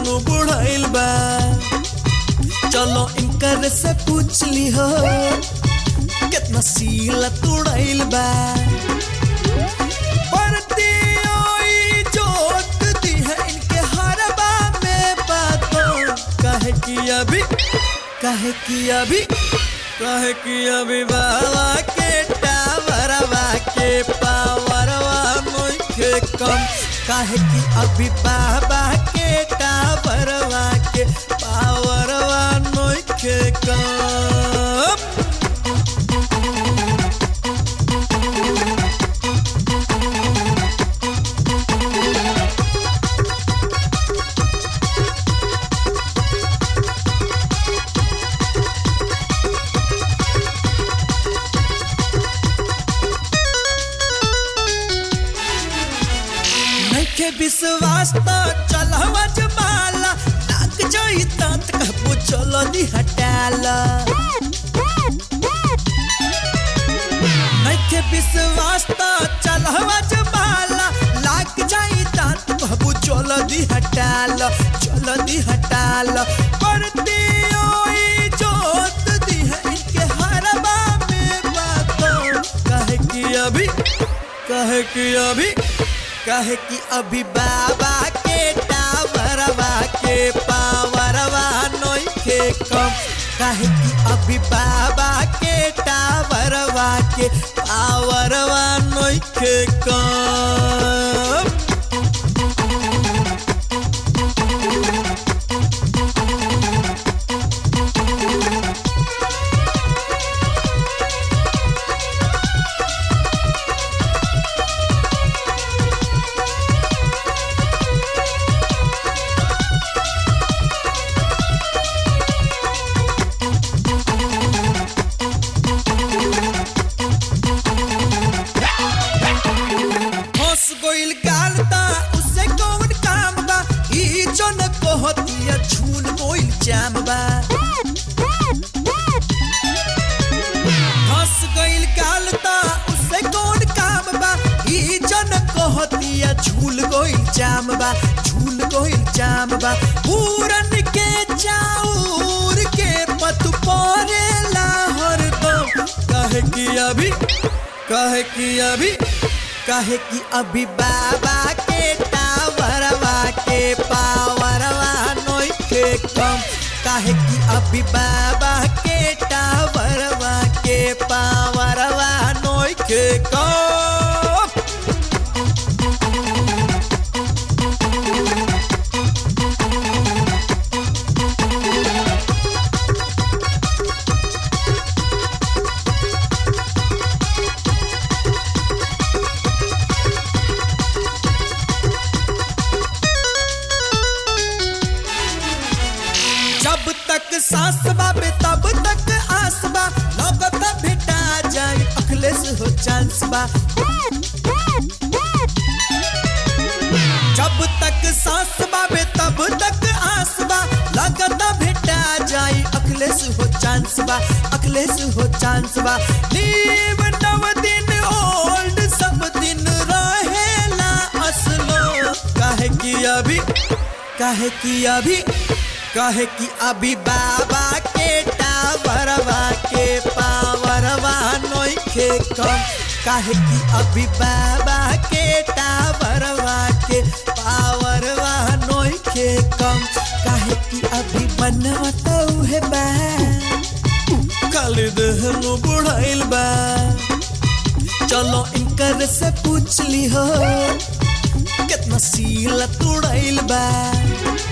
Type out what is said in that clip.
देहनु बुढ़ाइल बा। चलो इनकर से पूछ ली हो कितना सीला तुड़ाइल बा। बढ़ती ओई जोत दी है इनके हरबा में बातों। कहे कि अभी बाबा के टावरवा के पावरवा नइखे कम। कहे कि अभी बाबा के टावरवा के पावरवा नइखे कम। के विश्वास तो चलवा जमाला लाग जाई तात कहबो चलो दी हटाला। नहीं के विश्वास तो चलवा जमाला लाग जाई तात कहबो चलो दी हटाला। बढ़ती ओई जोत दी है इनके हरबा में बातों। कहे कि अभी बाबा के टावरवा के पावरवा नइखे कम। कहे कि अभी बाबा के टावरवा के पावरवा नइखे कम। उससे कौन काम बा ई जन कहतिया झूल मोइल जाम बा। हंस गइल गाल ता उससे कौन काम बा ई जन कहतिया झूल गइल जाम बा। पूरन के चाउर के पत परेला हरदम। कहे कि अभी बाबा के टावरवा के पावरवा नइखे कम। कहे कि अभी बाबा के टावरवा के पावरवा नइखे कम। जब तक सांस बाबे तब तक आस बा। लगत भेटा जाए अखलेस हो चांस बा। जब तक सांस बाबे तब तक आस बा। लगत भेटा जाए अखलेस हो चांस बा। नीम 9 दिन ओल्ड सब दिन रहेला असलो। कहे कि अभी बाबा के टावरवा के पावरवा नइखे कम। कहे कि अभी बाबा के टावरवा के पावरवा नइखे कम। कहे कि अभी बनवा तो है बा खाली देहनु बुढ़ाइल बा। चलो इनकर से पूछ ली हो कितना सीला तुड़ाइल बा।